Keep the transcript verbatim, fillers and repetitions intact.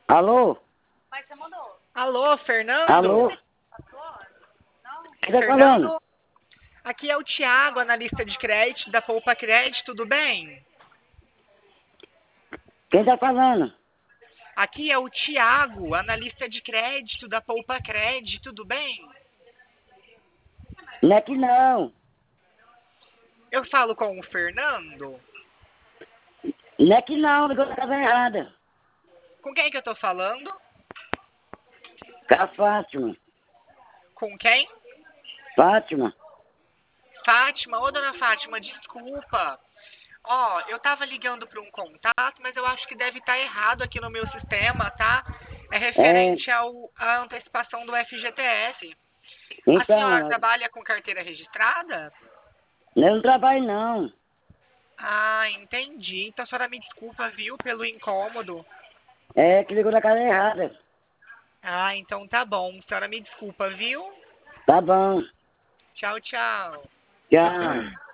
Alô? Alô, Fernando? Alô? Quem tá falando? Fernando? Aqui é o Thiago, analista de crédito da Poupa Crédito, tudo bem? Quem tá falando? Aqui é o Thiago, analista de crédito da Poupa Crédito, tudo bem? Não é que não. Eu falo com o Fernando? Não é que não, ligou na casa errada. Com quem que eu tô falando? Com a Fátima. Com quem? Fátima. Fátima, ô dona Fátima, desculpa. Ó, eu tava ligando para um contato, mas eu acho que deve estar errado aqui no meu sistema, tá? É É, referente ao, à antecipação do F G T S. A senhora então, trabalha com carteira registrada? eu não trabalho não. Ah, entendi. Então a senhora me desculpa, viu, pelo incômodo. É que ligou na casa errada. Ah, então tá bom. A senhora me desculpa, viu? Tá bom. Tchau, tchau. Tchau.